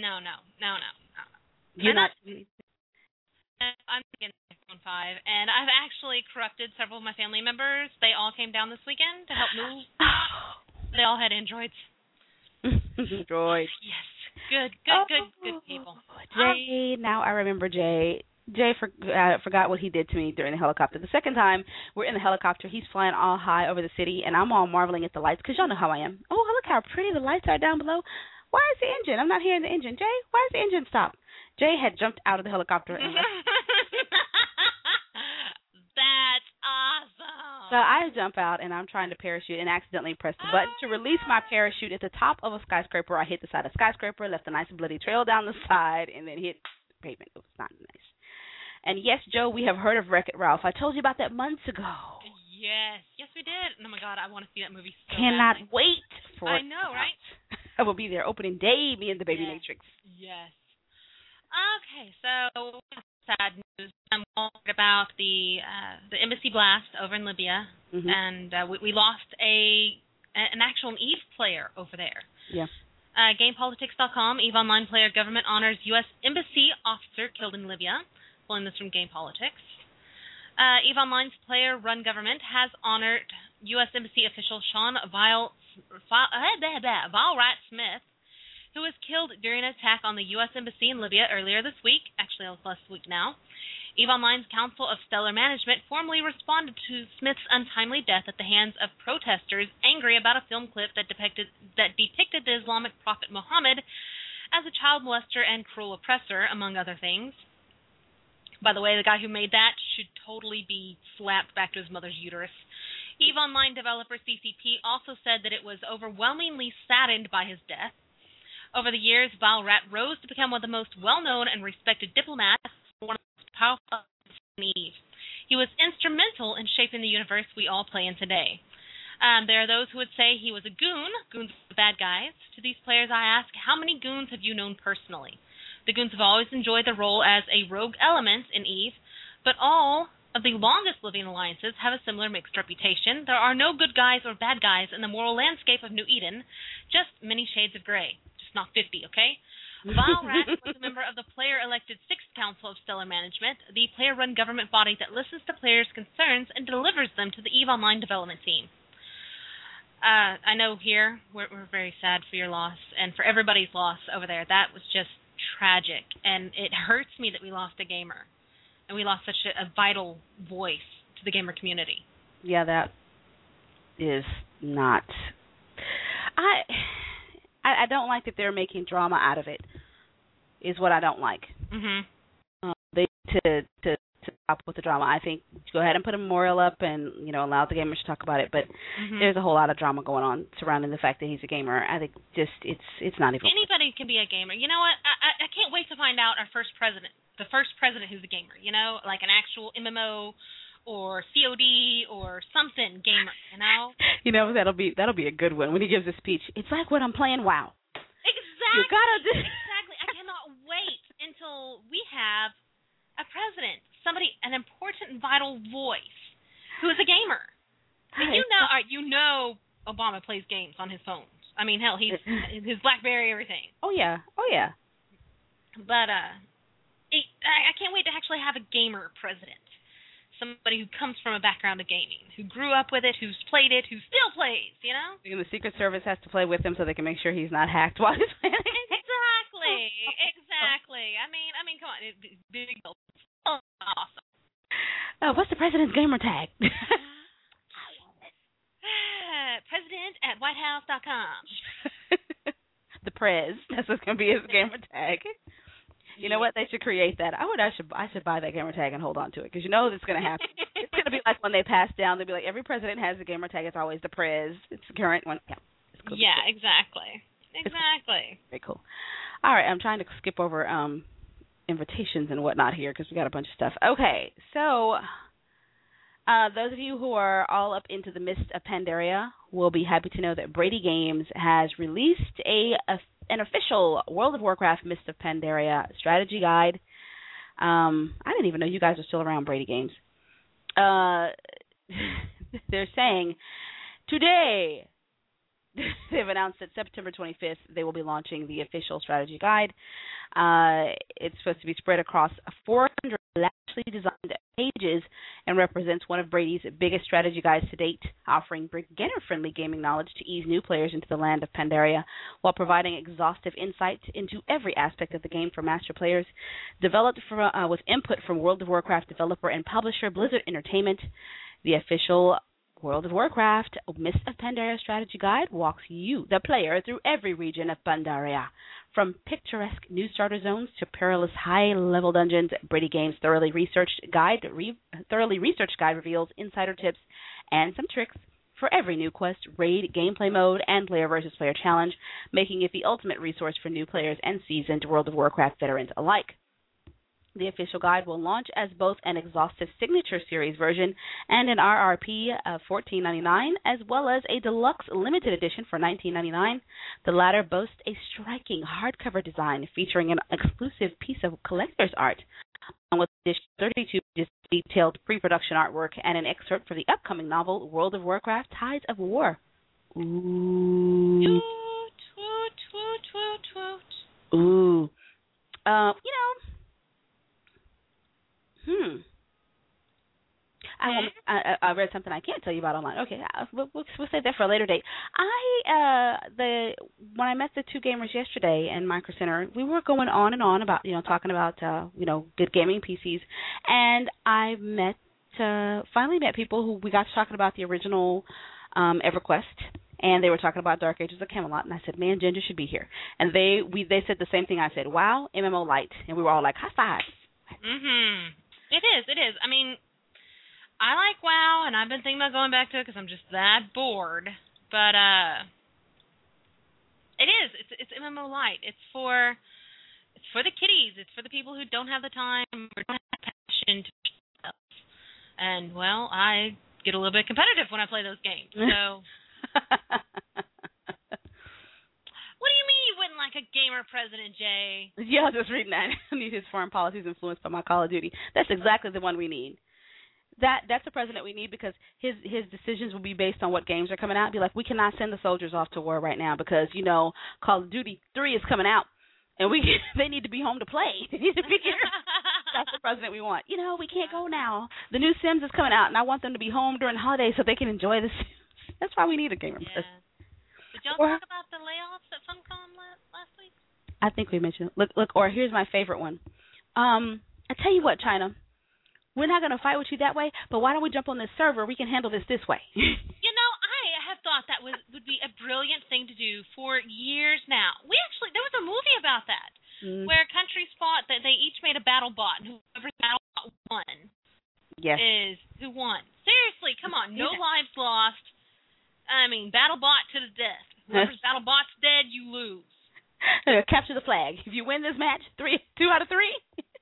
You're not. I'm getting iPhone 5, and I've actually corrupted several of my family members. They all came down this weekend to help move. They all had Androids. Androids. Yes. Good people. Jay, now I remember Jay. Jay forgot what he did to me during the helicopter. The second time we're in the helicopter, he's flying all high over the city, and I'm all marveling at the lights, because y'all know how I am. Oh, look how pretty the lights are down below. Why is the engine? I'm not hearing the engine. Jay, why is the engine stopped? Jay had jumped out of the helicopter and left. That's awesome. So I jump out, and I'm trying to parachute and accidentally press the button to release my parachute at the top of a skyscraper. I hit the side of the skyscraper, left a nice bloody trail down the side, and then hit pavement. It was not nice. And yes, Joe, we have heard of Wreck-It Ralph. I told you about that months ago. Yes, we did. Oh my God, I want to see that movie so Cannot badly. wait for it. I know, right? I will be there opening day, me and the Baby Matrix. Yes. Okay, so sad news. I'm worried about the embassy blast over in Libya, and we lost an actual EVE player over there. Yeah. GamePolitics.com, EVE Online player government honors U.S. embassy officer killed in Libya. Pulling this from GamePolitics. EVE Online's player-run government has honored U.S. Embassy official Sean Wright-Smith, who was killed during an attack on the U.S. Embassy in Libya earlier this week. Actually, it was last week now. EVE Online's Council of Stellar Management formally responded to Smith's untimely death at the hands of protesters angry about a film clip that depicted the Islamic prophet Muhammad as a child molester and cruel oppressor, among other things. By the way, the guy who made that should totally be slapped back to his mother's uterus. EVE Online developer CCP also said that it was overwhelmingly saddened by his death. Over the years, Val Rat rose to become one of the most well-known and respected diplomats, one of the most powerful Eve. He was instrumental in shaping the universe we all play in today. There are those who would say he was a goon. Goons are the bad guys. To these players, I ask, how many goons have you known personally? The goons have always enjoyed the role as a rogue element in Eve, but all of the longest living alliances have a similar mixed reputation. There are no good guys or bad guys in the moral landscape of New Eden, just many shades of gray. Just not 50, okay? Vile Rat was a member of the player-elected Sixth Council of Stellar Management, the player-run government body that listens to players' concerns and delivers them to the EVE Online development team. I know here we're very sad for your loss and for everybody's loss over there. That was just tragic, and it hurts me that we lost a gamer, and we lost such a vital voice to the gamer community. Yeah, that is not. I don't like that they're making drama out of it. Is what I don't like. Mm-hmm. They to stop with the drama. I think go ahead and put a memorial up and allow the gamers to talk about it. But there's a whole lot of drama going on surrounding the fact that he's a gamer. I think just it's not even. Anybody can be a gamer. You know what? I can't wait to find out our first president. The first president who's a gamer. Like an actual MMO. Or COD or something gamer, that'll be a good one when he gives a speech. It's like when I'm playing WoW. Exactly. Exactly. I cannot wait until we have a president, an important, vital voice who is a gamer. And Obama plays games on his phones. I mean, hell, he's his BlackBerry, everything. Oh yeah. But I can't wait to actually have a gamer president. Somebody who comes from a background of gaming, who grew up with it, who's played it, who still plays, And the Secret Service has to play with him so they can make sure he's not hacked while he's playing. Exactly. I mean, come on. Big deal. Oh, awesome. Oh, what's the president's gamer tag? President at whitehouse.com. The Prez. That's what's going to be his gamer tag. You know what? They should create that. I should buy that gamer tag and hold on to it because it's going to happen. It's going to be like when they pass down. They'll be like every president has a gamer tag. It's always the Prez. It's the current one. Yeah, it's cool. Yeah, exactly. Cool. Very cool. All right, I'm trying to skip over invitations and whatnot here because we got a bunch of stuff. Okay, so those of you who are all up into the Mist of Pandaria will be happy to know that Brady Games has released an official World of Warcraft Mist of Pandaria strategy guide. I didn't even know you guys are still around, Brady Games. They're saying today they've announced that September 25th they will be launching the official strategy guide. It's supposed to be spread across 400 lavishly designed pages and represents one of Brady's biggest strategy guides to date, offering beginner-friendly gaming knowledge to ease new players into the land of Pandaria while providing exhaustive insight into every aspect of the game for master players. Developed with input from World of Warcraft developer and publisher Blizzard Entertainment, the official World of Warcraft Mist of Pandaria strategy guide walks you, the player, through every region of Pandaria. From picturesque new starter zones to perilous high-level dungeons, Brady Games' thoroughly researched guide reveals insider tips and some tricks for every new quest, raid, gameplay mode, and player versus player challenge, making it the ultimate resource for new players and seasoned World of Warcraft veterans alike. The official guide will launch as both an exhaustive Signature Series version and an RRP of $14.99, as well as a deluxe limited edition for $19.99. The latter boasts a striking hardcover design featuring an exclusive piece of collector's art, along with additional 32 detailed pre-production artwork and an excerpt for the upcoming novel World of Warcraft: Tides of War. Ooh. Ooh. I read something I can't tell you about online. Okay, we'll save that for a later date. When I met the two gamers yesterday in Micro Center, we were going on and on about talking about good gaming PCs, and I finally met people who we got to talking about the original EverQuest, and they were talking about Dark Ages of Camelot, and I said, man, Ginger should be here, and they said the same thing I said. WoW, MMO Lite, and we were all like, high five. It is. I mean, I like WoW, and I've been thinking about going back to it because I'm just that bored. But it's MMO Lite. It's for the kiddies. It's for the people who don't have the time or don't have the passion to And, well, I get a little bit competitive when I play those games. So, what do you mean you wouldn't like a gamer president, Jay? Yeah, I was just reading that. I need his foreign policies influenced by my Call of Duty. That's exactly the one we need. That's the president we need because his decisions will be based on what games are coming out. Be like, we cannot send the soldiers off to war right now because, Call of Duty 3 is coming out, and they need to be home to play. They need to be here. That's the president we want. We can't go now. The new Sims is coming out, and I want them to be home during the holidays so they can enjoy the Sims. That's why we need a gamer president. Did y'all talk about the layoffs at Funcom last week? I think we mentioned it. Look, or here's my favorite one. I tell you what, China. We're not going to fight with you that way, but why don't we jump on this server? We can handle this way. I have thought that would be a brilliant thing to do for years now. There was a movie about that where countries fought, that they each made a battle bot, and whoever's battle bot won is who won. Seriously, come on, no lives lost. I mean, battle bot to the death. Whoever's battle bot's dead, you lose. Capture the flag. If you win this match, 2 out of 3.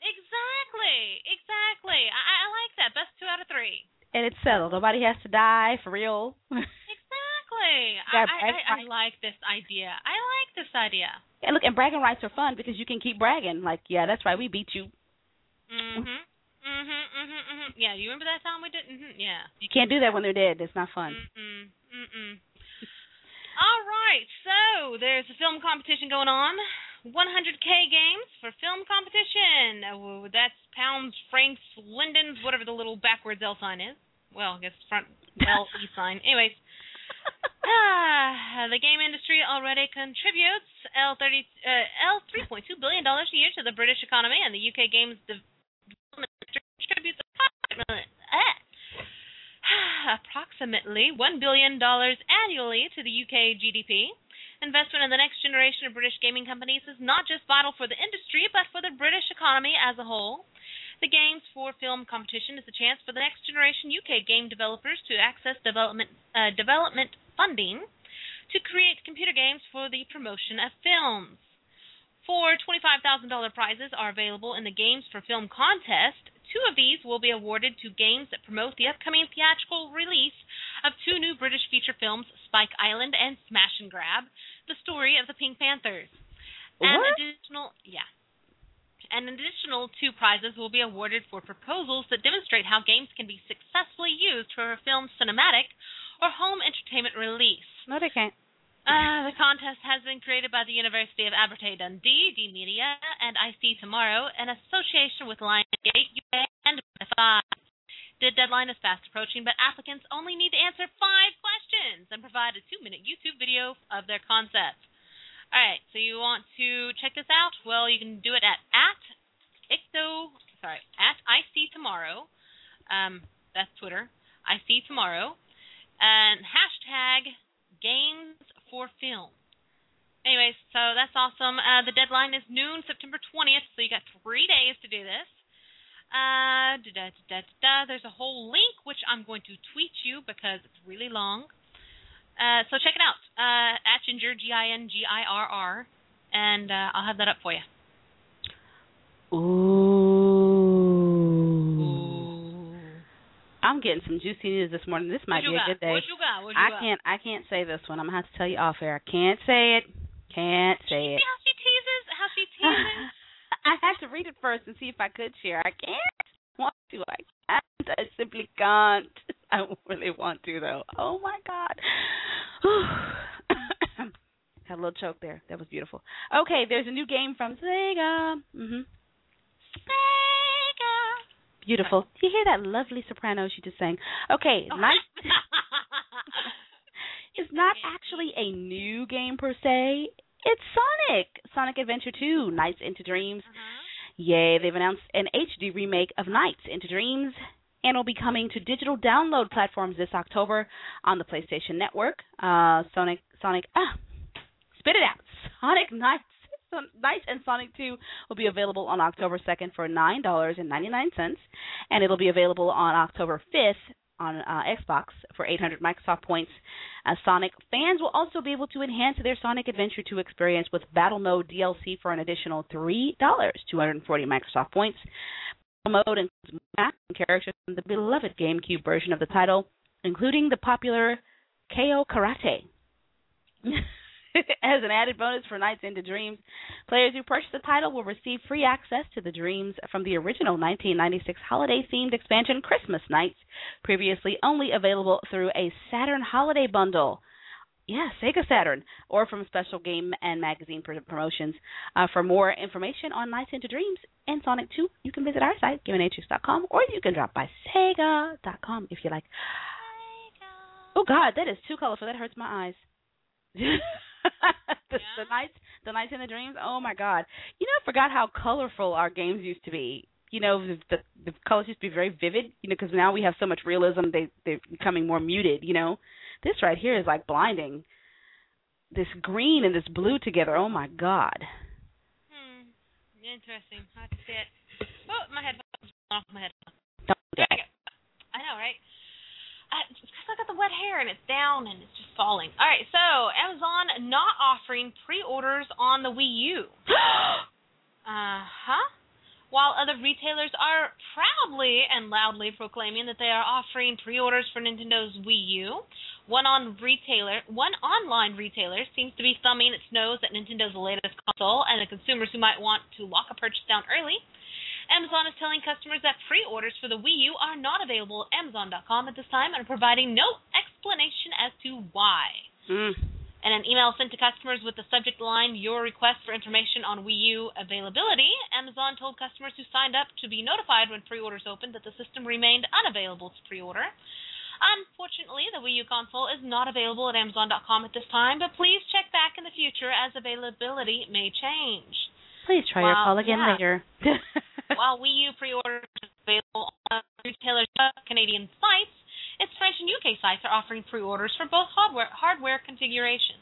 Exactly. I like that. Best 2 out of 3. And it's settled. Nobody has to die for real. Exactly. I like this idea. And look, and bragging rights are fun because you can keep bragging. Like, yeah, that's right, we beat you. Yeah, you remember that time we did? Yeah. You can't do that when they're dead. It's not fun. All right, so there's a film competition going on. 100K games for film competition. That's pounds, francs, lindens, whatever the little backwards L sign is. Well, I guess front L-E sign. Anyways, the game industry already contributes $3.2 billion a year to the British economy, and the UK games development industry contributes approximately $1 billion annually to the UK GDP. Investment in the next generation of British gaming companies is not just vital for the industry, but for the British economy as a whole. The Games for Film competition is a chance for the next generation UK game developers to access development funding to create computer games for the promotion of films. 4 $25,000 prizes are available in the Games for Film contest. 2 of these will be awarded to games that promote the upcoming theatrical release of 2 new British feature films, Spike Island and Smash and Grab, the story of the Pink Panthers. An additional 2 prizes will be awarded for proposals that demonstrate how games can be successfully used for a film's cinematic or home entertainment release. No, they can't. The contest has been created by the University of Abertay Dundee, D-Media, and IC Tomorrow, in association with Lionsgate UK and Spotify. The deadline is fast approaching, but applicants only need to answer 5 questions and provide a 2-minute YouTube video of their concept. All right, so you want to check this out? Well, you can do it at IC Tomorrow. That's Twitter. IC Tomorrow. And hashtag Games for Film. Anyways, so that's awesome. The deadline is noon, September 20th, so you got 3 days to do this. There's a whole link, which I'm going to tweet you because it's really long. So check it out, at Ginger, Gingirr, and I'll have that up for you. Ooh. I'm getting some juicy news this morning. This might be a good day. What you got? I can't say this one. I'm going to have to tell you off air. I can't say it. Can't say it. See how she teases? I had to read it first and see if I could share. I can't want to. I can't. I simply can't. I really want to, though. Oh, my God. Had a little choke there. That was beautiful. Okay, there's a new game from Sega. Sega. Beautiful. Do you hear that lovely soprano she just sang? Okay, it's not actually a new game per se. It's Sonic Adventure 2, Nights into Dreams. Yay, they've announced an HD remake of Nights into Dreams, and will be coming to digital download platforms this October on the PlayStation Network. Sonic Nights and Sonic 2 will be available on October 2nd for $9.99, and it'll be available on October 5th on Xbox for 800 Microsoft points. Sonic fans will also be able to enhance their Sonic Adventure 2 experience with Battle Mode DLC for an additional $3, 240 Microsoft points. mode includes more characters from the beloved GameCube version of the title, including the popular KO Karate. As an added bonus for Nights into Dreams, players who purchase the title will receive free access to the dreams from the original 1996 holiday-themed expansion Christmas Nights, previously only available through a Saturn Holiday Bundle. Yeah, Sega Saturn, or from special game and magazine promotions. For more information on Nights into Dreams and Sonic 2, you can visit our site, GameAnatrix.com, or you can drop by Sega.com if you like. Oh, God, that is too colorful. That hurts my eyes. The Nights in the Dreams. Oh my God! You know, I forgot how colorful our games used to be. You know, the colors used to be very vivid. You know, because now we have so much realism, they're becoming more muted. You know, this right here is like blinding. This green and this blue together. Oh my God! Interesting. I have to see it. Oh, my headphones off my head. Don't do that. I know, right? It's because I got the wet hair and it's down and it's just falling. All right, so Amazon not offering pre-orders on the Wii U. While other retailers are proudly and loudly proclaiming that they are offering pre-orders for Nintendo's Wii U, one online retailer seems to be thumbing its nose at Nintendo's latest console and the consumers who might want to lock a purchase down early. Amazon is telling customers that pre-orders for the Wii U are not available at Amazon.com at this time and are providing no explanation as to why. In an email sent to customers with the subject line, "Your request for information on Wii U availability," Amazon told customers who signed up to be notified when pre-orders opened that the system remained unavailable to pre-order. Unfortunately, the Wii U console is not available at Amazon.com at this time, but please check back in the future as availability may change. Please try your call again later. While Wii U pre-orders are available on retailers' Canadian sites, its French and UK sites are offering pre-orders for both hardware configurations.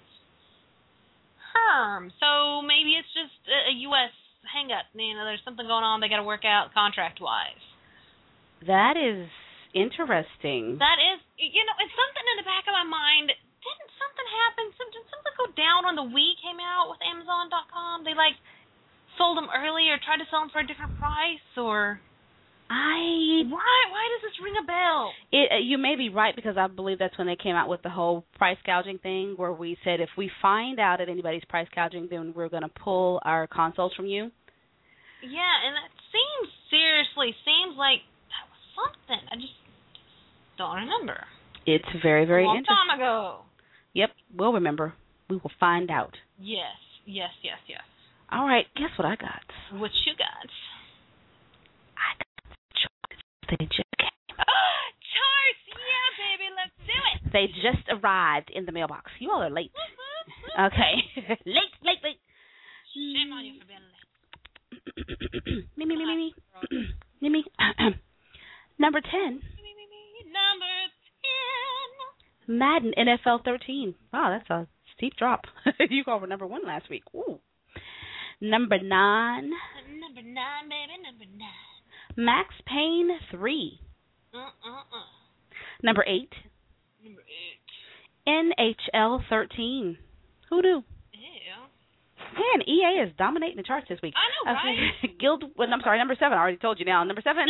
So maybe it's just a U.S. hang-up. You know, there's something going on they got to work out contract-wise. That is interesting. That is, you know, it's something in the back of my mind. Didn't something happen? Did something go down when the Wii came out with Amazon.com? They, sold them early or tried to sell them for a different price, or why does this ring a bell? You may be right, because I believe that's when they came out with the whole price gouging thing, where we said if we find out that anybody's price gouging, then we're going to pull our consoles from you. Yeah, and that seems like that was something. I just don't remember. It's very, very interesting. A long time ago. Yep, we'll remember. We will find out. Yes. All right, guess what I got? What you got? I got Charts. They just came. Charts! Yeah, baby, let's do it. They just arrived in the mailbox. You all are late. Okay. Late. Shame on you for being late. Me. Number 10. Number 10. Madden NFL 13. Wow, that's a steep drop. You go over number 1 last week. Ooh. Number 9. Number 9, baby, number 9. Max Payne 3. Number 8. Number 8. NHL 13. Who knew? Ew. Man, EA is dominating the charts this week. I know, right? Number 7. I already told you now. Number 7.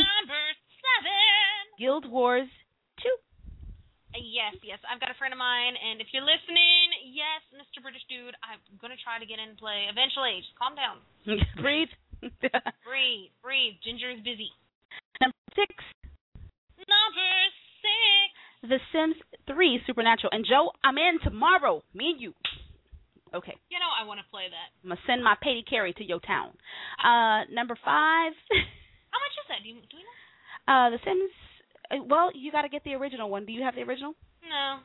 Guild Wars 2. Yes. I've got a friend of mine, and if you're listening, yes, Mr. British Dude, I'm going to try to get in and play eventually. Just calm down. Breathe. Breathe. Ginger is busy. Number 6. The Sims 3 Supernatural. And Joe, I'm in tomorrow. Me and you. Okay. You know, I want to play that. I'm going to send my Petty Carry to your town. Number 5. How much is that? Do you know? The Sims... Well, you got to get the original one. Do you have the original? No.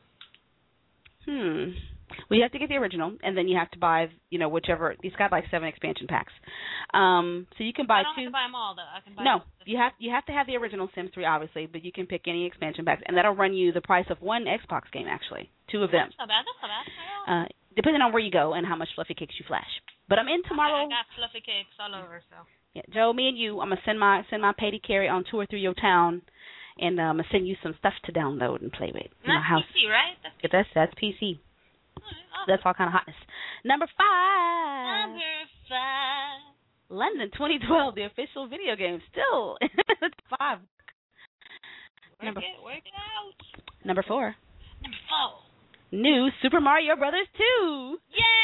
Well, you have to get the original, and then you have to buy, whichever. It's got 7 expansion packs. So you can buy 2. I don't have to buy them all, though. I can buy. No, you have to have the original Sims 3, obviously, but you can pick any expansion packs, and that'll run you the price of 1 Xbox game, actually. 2 of them. That's not bad. Depending on where you go and how much fluffy cakes you flash. But I'm in tomorrow. I got fluffy cakes all over, so. Yeah, Joe, me and you. I'm gonna send my Petty Carry on tour through your town. And I'm going to send you some stuff to download and play with. That's PC, right? That's PC. That's all kind of hotness. Number 5. London 2012, the official video game, still in the top 5. Work it out. Number 4. Number 4. New Super Mario Brothers 2.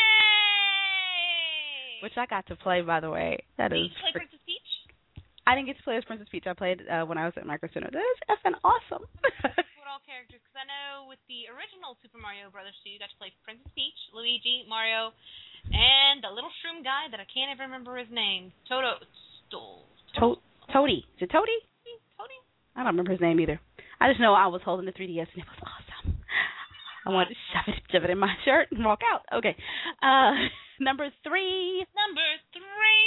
Yay! Which I got to play, by the way. Did you play Princess Peach? I didn't get to play as Princess Peach. I played when I was at Micro Center. That is effing awesome. What all characters? Because I know with the original Super Mario Brothers 2, you got to play Princess Peach, Luigi, Mario, and the little shroom guy that I can't even remember his name. Toady. Is it Toady? Toady? I don't remember his name either. I just know I was holding the 3DS and it was awesome. I wanted to shove it in my shirt and walk out. Okay. Number 3. Number 3.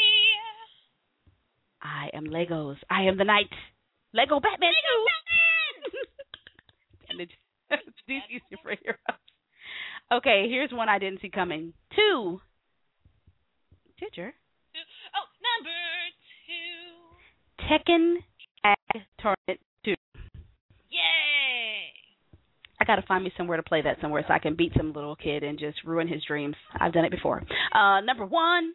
I am Legos. I am the Knight. Lego Batman. Lego Batman! And DC superheroes. Okay, here's one I didn't see coming. 2. Ginger. Oh, number 2. Tekken Tag Tournament 2. Yay! I gotta find me somewhere to play that somewhere so I can beat some little kid and just ruin his dreams. I've done it before. Number 1.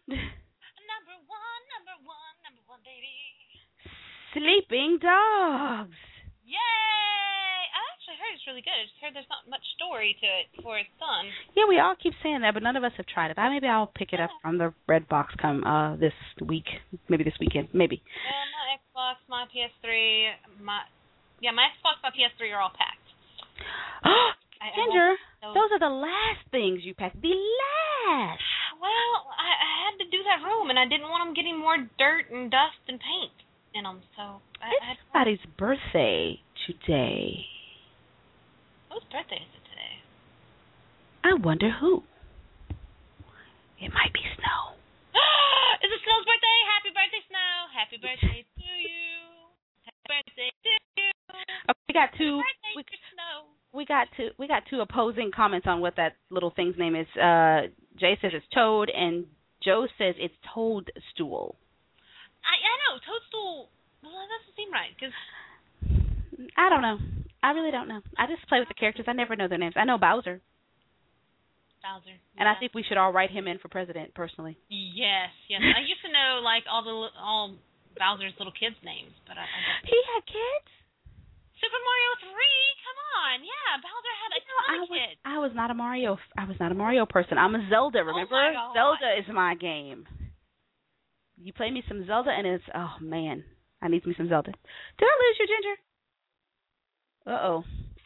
Number one, baby. Sleeping Dogs. Yay! I actually heard it's really good. I just heard there's not much story to it for its son. Yeah, we all keep saying that, but none of us have tried it. Maybe I'll pick it up from the red box come this week. Maybe this weekend. Maybe. Yeah, my Xbox, my PS3, my Xbox, my PS3 are all packed. Ginger, those are the last things you packed. The last. Well, I had to do that room, and I didn't want them getting more dirt and dust and paint in them, so it's somebody's birthday today. Whose birthday is it today? I wonder who. It might be Snow. Is it Snow's birthday? Happy birthday, Snow. Happy birthday to you. Happy birthday to you. Okay, we got two. Snow. We got two opposing comments on what that little thing's name is. Jay says it's Toad, and Joe says it's Toadstool. I know Toadstool. Well, that doesn't seem right because I don't know. I really don't know. I just play with the characters. I never know their names. I know Bowser. Bowser. And I think we should all write him in for president, personally. Yes. I used to know like all Bowser's little kids' names, but I don't. He had kids. Super Mario 3, come on, yeah, Bowser had a ton of kids. I was not a Mario person. I'm a Zelda. Remember, oh my God. Zelda is my game. You play me some Zelda, and it's man, I need me some Zelda. Did I lose you, Ginger? Uh-oh.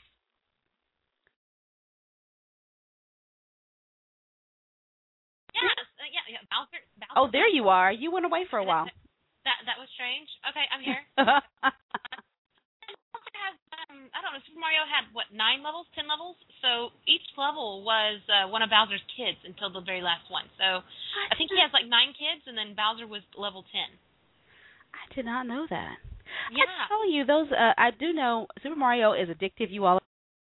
Yeah. Bowser. Oh, there you are. You went away for a while. That was strange. Okay, I'm here. I don't know, Super Mario had, 10 levels? So each level was one of Bowser's kids until the very last one. So I think he has 9 kids, and then Bowser was level 10. I did not know that. Yeah. I tell you, those, I do know Super Mario is addictive. You all.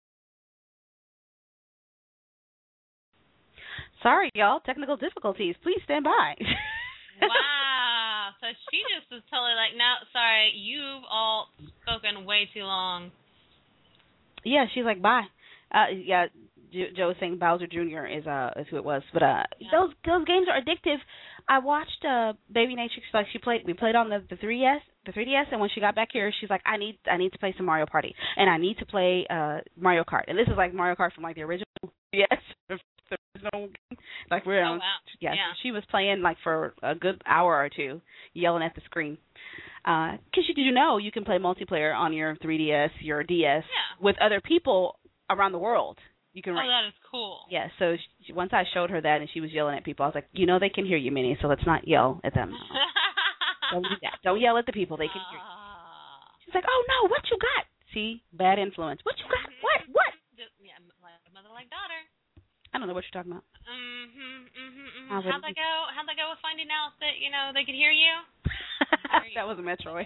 Sorry, y'all. Technical difficulties. Please stand by. Wow. So she just was totally like, no, sorry, you've all spoken way too long. Yeah, she's like, bye. Yeah, Joe was saying Bowser Jr. is who it was, but those games are addictive. I watched Baby Natrix, we played on the 3DS, and when she got back here, she's like, I need to play some Mario Party, and I need to play Mario Kart, and this is like Mario Kart from like the original 3DS. Like we're on, wow. yeah. She was playing like for a good hour or two, yelling at the screen. Because you can play multiplayer on your 3DS, your DS, with other people around the world. You can. Oh, that is cool. Yeah. So once I showed her that, and she was yelling at people, I was like, they can hear you, Minnie. So let's not yell at them. Don't do that. Don't yell at the people. They can hear you. She's like, oh no, what you got? See, bad influence. What you got? What? Yeah, like mother, like daughter. I don't know what you're talking about. How'd that go? How'd that go with finding out that they could hear you? That was a Metroid.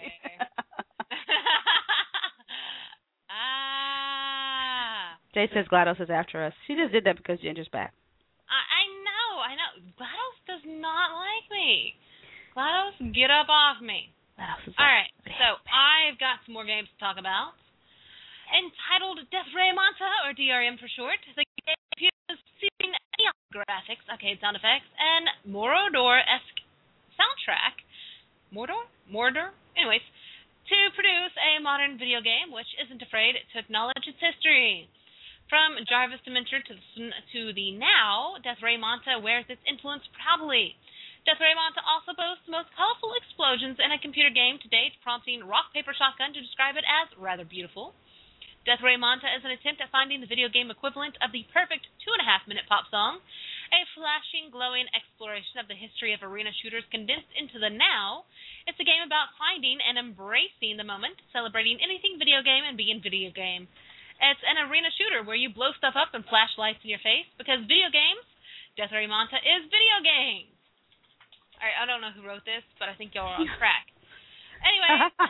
Jay says GLaDOS is after us. She just did that because Ginger's back. I know. GLaDOS does not like me. GLaDOS, get up off me. All right, so I've got some more games to talk about. Entitled Death Ray Manta, or DRM for short, the game appears neon graphics, arcade sound effects, and Morodor-esque soundtrack Mordor? Anyways, to produce a modern video game which isn't afraid to acknowledge its history. From Jarvis Dementor to the now, Deathray Manta wears its influence proudly. Deathray Manta also boasts the most colorful explosions in a computer game to date, prompting Rock Paper Shotgun to describe it as rather beautiful. Deathray Manta is an attempt at finding the video game equivalent of the perfect 2.5-minute pop song, a flashing, glowing exploration of the history of arena shooters condensed into the now. It's a game about finding and embracing the moment, celebrating anything video game and being video game. It's an arena shooter where you blow stuff up and flash lights in your face, because video games, Deathray Manta is video games. All right, I don't know who wrote this, but I think y'all are on track. Anyway,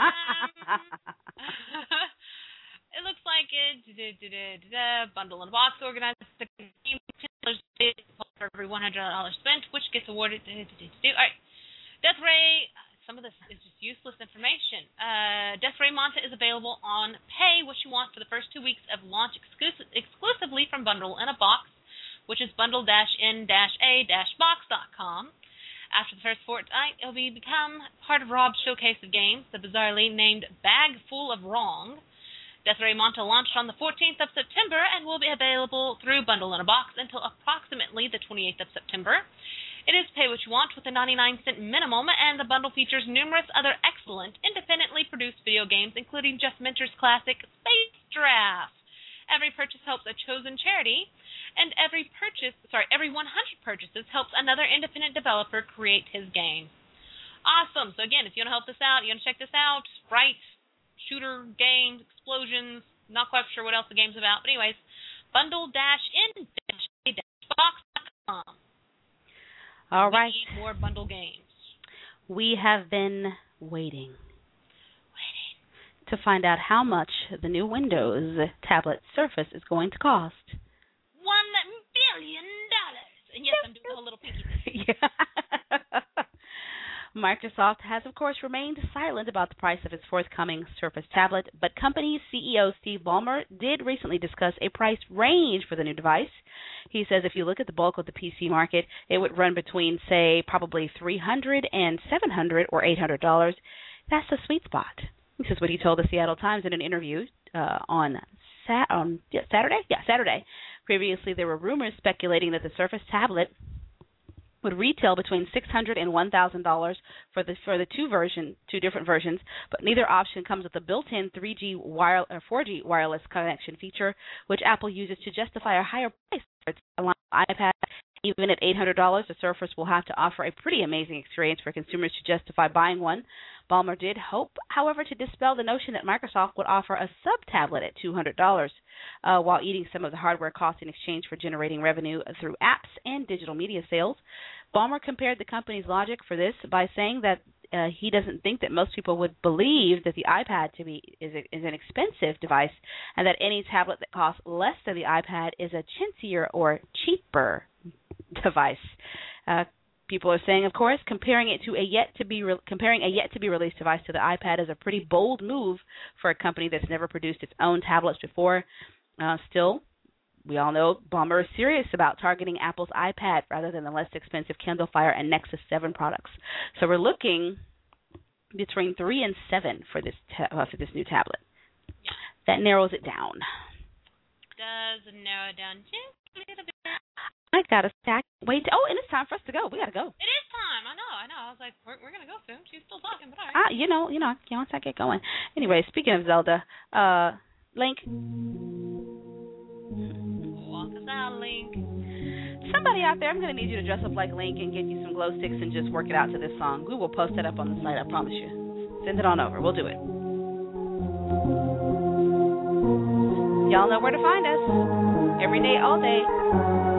it looks like it. Bundle in a box organized the game for every $100 spent, which gets awarded. All right, Deathray. Some of this is just useless information. Deathray Manta is available on Pay What You Want for the first 2 weeks of launch exclusively from Bundle in a Box, which is bundle-in-a-box.com. After the first fortnight, it will become part of Rob's showcase of games, the bizarrely named Bag Full of Wrong. Deathray Manta launched on the 14th of September and will be available through Bundle in a Box until approximately the 28th of September. It is pay what you want with a 99-cent minimum, and the bundle features numerous other excellent, independently produced video games, including Jeff Minter's classic Space Draft. Every purchase helps a chosen charity, and every 100 purchases helps another independent developer create his game. Awesome. So again, if you want to help this out, you want to check this out, Sprite, shooter games, explosions, not quite sure what else the game's about, but anyways, bundle-in-a-box.com. All right. We need more bundle games. We have been waiting to find out how much the new Windows tablet Surface is going to cost. $1 billion. And yes, I'm doing a little pinky thing. Yeah. Microsoft has, of course, remained silent about the price of its forthcoming Surface tablet, but company CEO Steve Ballmer did recently discuss a price range for the new device. He says if you look at the bulk of the PC market, it would run between, say, probably $300 and $700 or $800. That's the sweet spot. This is what he told the Seattle Times in an interview on Saturday. Previously, there were rumors speculating that the Surface tablet would retail between $600 and $1,000 for the two different versions, but neither option comes with a built-in 3G or 4G wireless connection feature, which Apple uses to justify a higher price for its iPad. Even at $800, the Surface will have to offer a pretty amazing experience for consumers to justify buying one. Ballmer did hope, however, to dispel the notion that Microsoft would offer a sub-tablet at $200 while eating some of the hardware costs in exchange for generating revenue through apps and digital media sales. Ballmer compared the company's logic for this by saying that he doesn't think that most people would believe that the iPad is an expensive device and that any tablet that costs less than the iPad is a chintzier or cheaper device. People are saying, of course, comparing a yet to be released device to the iPad is a pretty bold move for a company that's never produced its own tablets before. Still, we all know Ballmer is serious about targeting Apple's iPad rather than the less expensive Kindle Fire and Nexus 7 products. So we're looking between 3 and 7 for this new tablet. That narrows it down. Does narrow it down just a little bit. I got a stack. Wait. Oh, and it's time for us to go. We got to go. It is time. I know. I was like, we're going to go soon. She's still talking, but all right. Once I get going. Anyway, speaking of Zelda, Link. Walk us out, Link. Somebody out there, I'm going to need you to dress up like Link and get you some glow sticks and just work it out to this song. We will post it up on the site, I promise you. Send it on over. We'll do it. Y'all know where to find us. Every day, all day.